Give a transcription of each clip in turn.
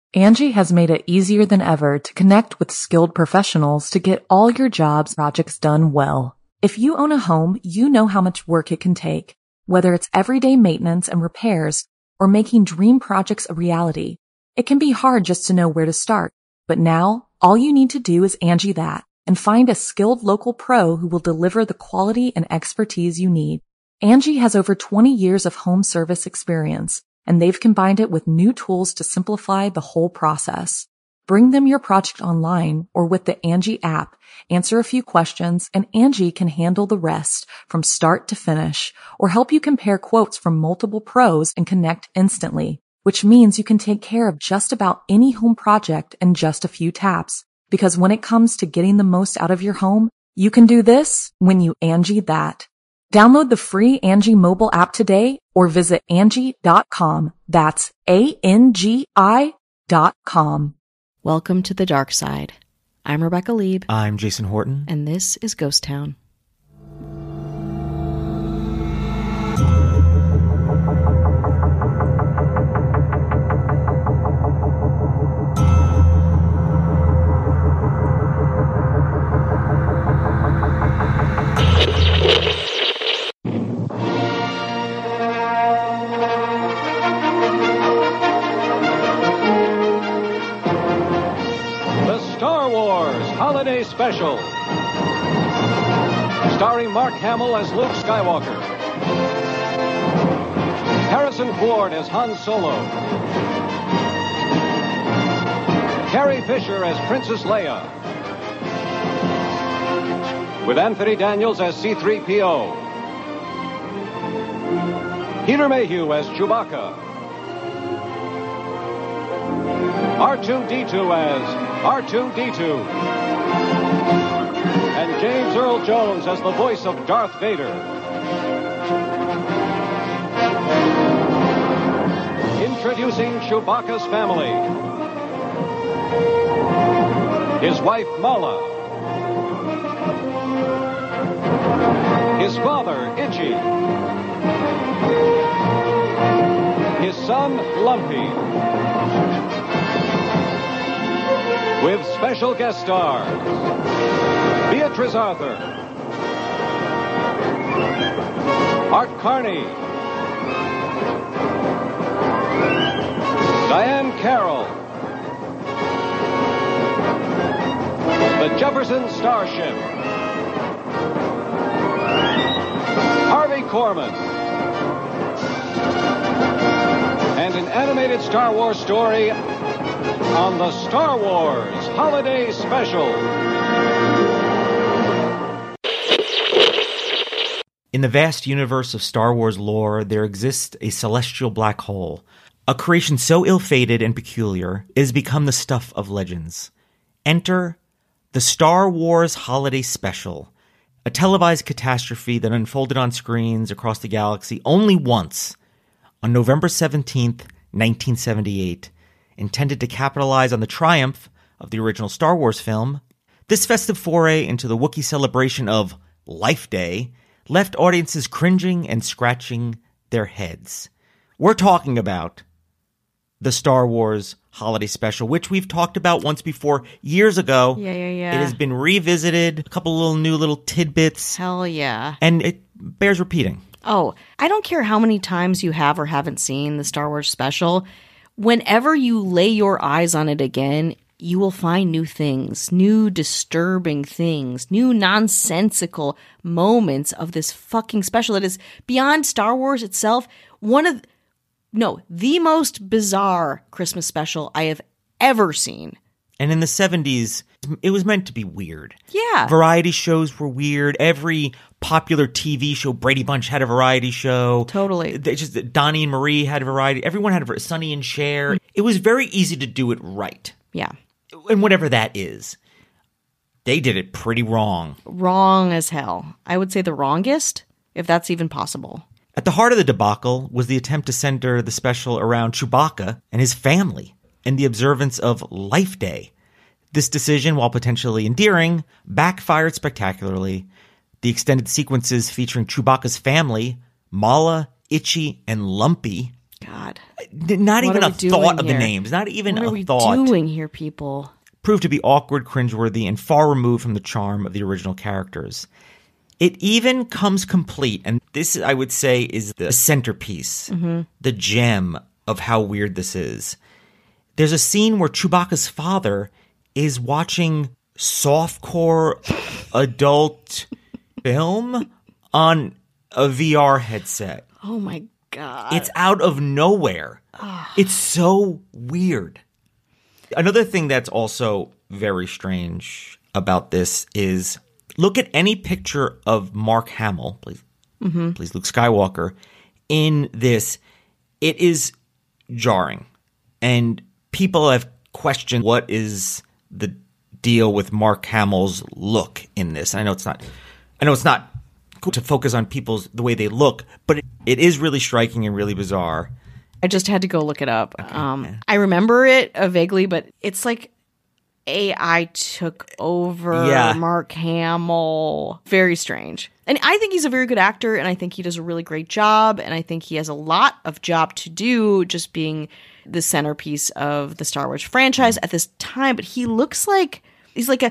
Angie has made it easier than ever to connect with skilled professionals to get all your jobs projects done well. If you own a home, you know how much work it can take, whether it's everyday maintenance and repairs or making dream projects a reality. It can be hard just to know where to start, but now all you need to do is Angie that and find a skilled local pro who will deliver the quality and expertise you need. Angie has over 20 years of home service experience, and they've combined it with new tools to simplify the whole process. Bring them your project online or with the Angie app, answer a few questions, and Angie can handle the rest from start to finish, or help you compare quotes from multiple pros and connect instantly, which means you can take care of just about any home project in just a few taps. Because when it comes to getting the most out of your home, you can do this when you Angie that. Download the free Angie mobile app today or visit Angie.com. That's ANGI.com. Welcome to the dark side. I'm Rebecca Lieb. I'm Jason Horton. And this is Ghost Town. Holiday Special, starring Mark Hamill as Luke Skywalker, Harrison Ford as Han Solo, Carrie Fisher as Princess Leia, with Anthony Daniels as C-3PO, Peter Mayhew as Chewbacca, R2-D2 as R2-D2, and James Earl Jones as the voice of Darth Vader. Introducing Chewbacca's family. His wife, Mala. His father, Itchy. His son, Lumpy. With special guest stars, Beatrice Arthur, Art Carney, Diane Carroll, the Jefferson Starship, Harvey Korman, and an animated Star Wars story on the Star Wars Holiday Special. In the vast universe of Star Wars lore, there exists a celestial black hole, a creation so ill-fated and peculiar, it has become the stuff of legends. Enter the Star Wars Holiday Special, a televised catastrophe that unfolded on screens across the galaxy only once, on November 17th, 1978, intended to capitalize on the triumph of the original Star Wars film. This festive foray into the Wookiee celebration of Life Day left audiences cringing and scratching their heads. We're talking about the Star Wars Holiday Special, which we've talked about once before years ago. Yeah. It has been revisited, a couple little tidbits. Hell yeah. And it bears repeating. Oh, I don't care how many times you have or haven't seen the Star Wars Special. Whenever you lay your eyes on it again, you will find new things, new disturbing things, new nonsensical moments of this fucking special that is beyond Star Wars itself. The most bizarre Christmas special I have ever seen. And in the 70s, it was meant to be weird. Yeah. Variety shows were weird. Every popular TV show, Brady Bunch had a variety show. Totally. Donnie and Marie had a variety. Everyone had a Sonny and Cher. It was very easy to do it right. Yeah. And whatever that is, they did it pretty wrong. Wrong as hell. I would say the wrongest, if that's even possible. At the heart of the debacle was the attempt to center the special around Chewbacca and his family and the observance of Life Day. This decision, while potentially endearing, backfired spectacularly. The extended sequences featuring Chewbacca's family, Mala, Itchy, and Lumpy, God. Not What even are a we doing thought of the here? names. Not even What a are we thought. doing here, people? Proved to be awkward, cringeworthy, and far removed from the charm of the original characters. It even comes complete, and this, I would say, is the centerpiece, the gem of how weird this is. There's a scene where Chewbacca's father is watching softcore adult film on a VR headset. Oh my God. It's out of nowhere. It's so weird. Another thing that's also very strange about this is look at any picture of Mark Hamill, please Luke Skywalker, in this. It is jarring. And people have questioned what is the deal with Mark Hamill's look in this. And I know it's not cool to focus on the way they look, but it is really striking and really bizarre. I just had to go look it up. I remember it vaguely, but it's like AI took over Mark Hamill. Very strange. And I think he's a very good actor, and I think he does a really great job, and I think he has a lot of job to do just being the centerpiece of the Star Wars franchise at this time. But he looks like he's like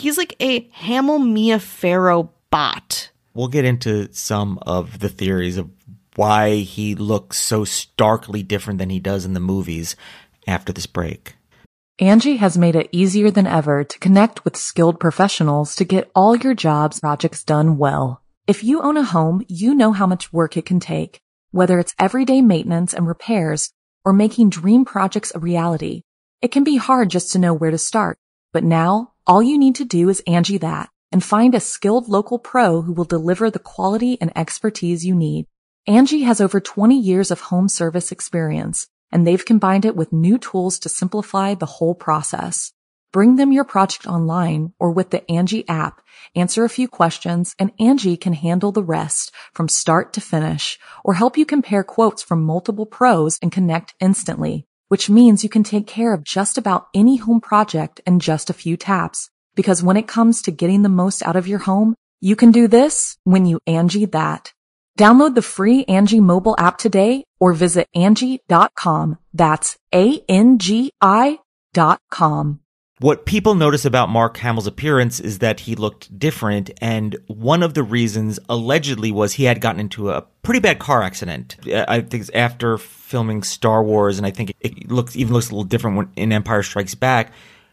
a Hamill Mia Farrow bot. We'll get into some of the theories of why he looks so starkly different than he does in the movies after this break. Angie has made it easier than ever to connect with skilled professionals to get all your jobs projects done well. If you own a home, you know how much work it can take, whether it's everyday maintenance and repairs or making dream projects a reality. It can be hard just to know where to start, but now all you need to do is Angie that and find a skilled local pro who will deliver the quality and expertise you need. Angie has over 20 years of home service experience, and they've combined it with new tools to simplify the whole process. Bring them your project online or with the Angie app, answer a few questions, and Angie can handle the rest from start to finish, or help you compare quotes from multiple pros and connect instantly, which means you can take care of just about any home project in just a few taps. Because when it comes to getting the most out of your home, you can do this when you Angie that. Download the free Angie mobile app today or visit Angie.com. That's ANGI.com. What people notice about Mark Hamill's appearance is that he looked different, and one of the reasons allegedly was he had gotten into a pretty bad car accident. I think it's after filming Star Wars, and I think it looks a little different in Empire Strikes Back.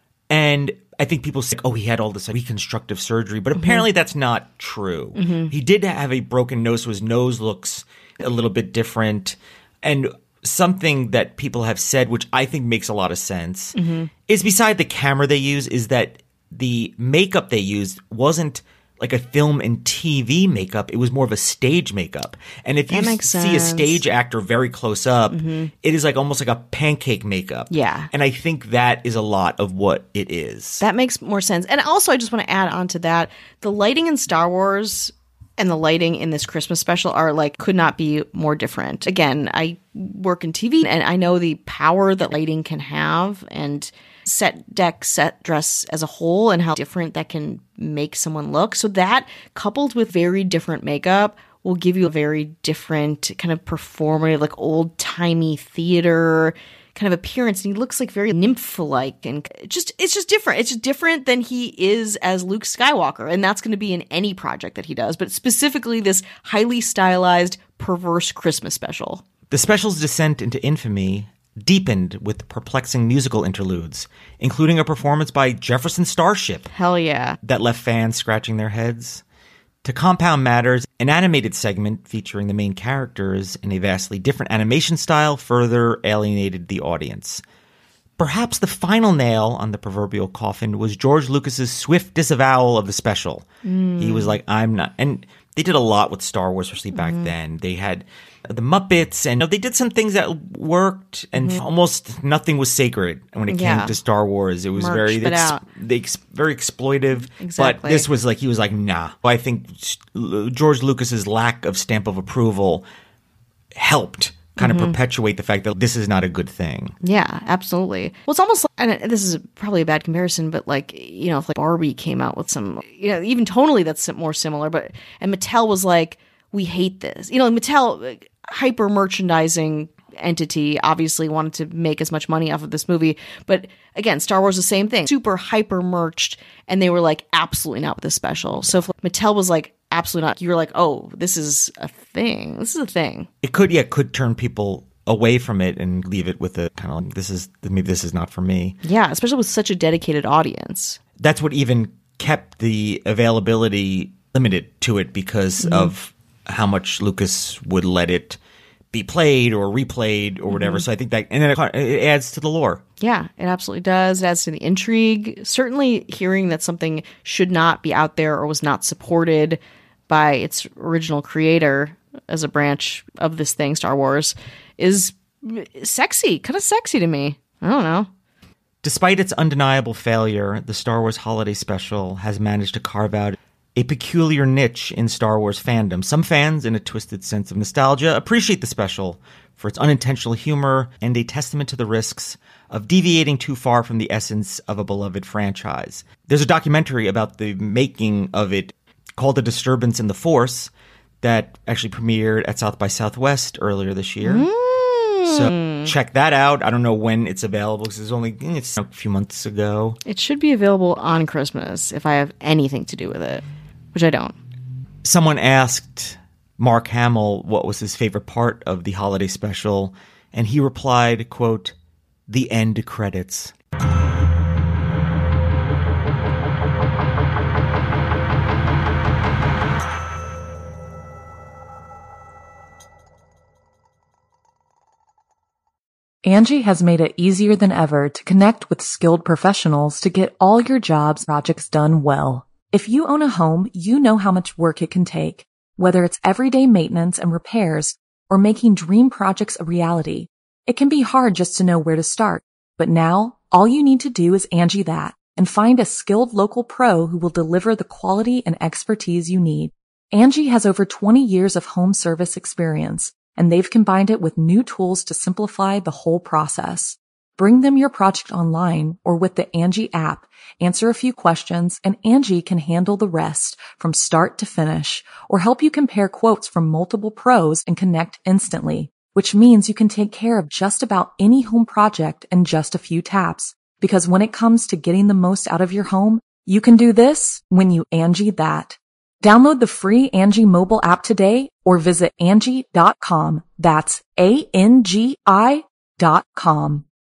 And I think people say, oh, he had all this reconstructive surgery, but apparently that's not true. He did have a broken nose, so his nose looks a little bit different. And something that people have said, which I think makes a lot of sense, is beside the camera they use, is that the makeup they used wasn't like a film and TV makeup. It was more of a stage makeup. And if you see a stage actor very close up, it is like almost like a pancake makeup. Yeah. And I think that is a lot of what it is. That makes more sense. And also, I just want to add on to that, the lighting in Star Wars and the lighting in this Christmas special are like, could not be more different. Again, I work in TV and I know the power that lighting can have, and set deck, set dress as a whole, and how different that can make someone look. So that, coupled with very different makeup, will give you a very different kind of performative, like old-timey theater kind of appearance. And he looks like very nymph-like, and it's just different. It's just different than he is as Luke Skywalker. And that's going to be in any project that he does, but specifically this highly stylized, perverse Christmas special. The special's descent into infamy deepened with perplexing musical interludes, including a performance by Jefferson Starship. Hell yeah. That left fans scratching their heads. To compound matters, an animated segment featuring the main characters in a vastly different animation style further alienated the audience. Perhaps the final nail on the proverbial coffin was George Lucas's swift disavowal of the special. He was like, I'm not. And they did a lot with Star Wars, especially back then. They had the Muppets, and they did some things that worked, and almost nothing was sacred when it came to Star Wars. It was very exploitive. Exactly. But this was like, he was like, nah. I think George Lucas's lack of stamp of approval helped kind of perpetuate the fact that this is not a good thing. Yeah, absolutely. Well, it's almost like, and this is probably a bad comparison, but like, if like Barbie came out with some, even tonally that's more similar, and Mattel was like, we hate this. Mattel hyper merchandising entity obviously wanted to make as much money off of this movie. But again, Star Wars, the same thing, super hyper merched. And they were like, absolutely not with this special. So if Mattel was like, absolutely not, you were like, oh, this is a thing. This is a thing. It could turn people away from it and leave it with a kind of like, maybe this is not for me. Yeah, especially with such a dedicated audience. That's what even kept the availability limited to it because of how much Lucas would let it be played or replayed or whatever. So I think that, and then it adds to the lore. Yeah, it absolutely does. It adds to the intrigue. Certainly hearing that something should not be out there or was not supported by its original creator as a branch of this thing, Star Wars, is sexy, kind of sexy to me. I don't know. Despite its undeniable failure, the Star Wars Holiday Special has managed to carve out a peculiar niche in Star Wars fandom. Some fans, in a twisted sense of nostalgia, appreciate the special for its unintentional humor and a testament to the risks of deviating too far from the essence of a beloved franchise. There's a documentary about the making of it called A Disturbance in the Force that actually premiered at South by Southwest earlier this year. So check that out. I don't know when it's available because it's a few months ago. It should be available on Christmas if I have anything to do with it, which I don't. Someone asked Mark Hamill what was his favorite part of the holiday special, and he replied, quote, "The end credits." Angie has made it easier than ever to connect with skilled professionals to get all your jobs projects done well. If you own a home, you know how much work it can take, whether it's everyday maintenance and repairs or making dream projects a reality. It can be hard just to know where to start, but now all you need to do is Angie that and find a skilled local pro who will deliver the quality and expertise you need. Angie has over 20 years of home service experience, and they've combined it with new tools to simplify the whole process. Bring them your project online or with the Angie app, answer a few questions, and Angie can handle the rest from start to finish or help you compare quotes from multiple pros and connect instantly, which means you can take care of just about any home project in just a few taps. Because when it comes to getting the most out of your home, you can do this when you Angie that. Download the free Angie mobile app today or visit Angie.com. That's ANGI.com.